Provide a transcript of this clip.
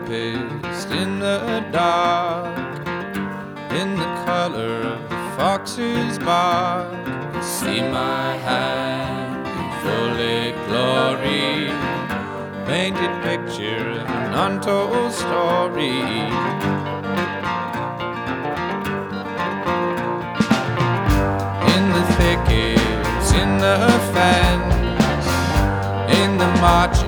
tempest in the dark, in the color of the fox's bark. See my hand in full glory, painted picture of an untold story. In the thickets, in the fence, in the march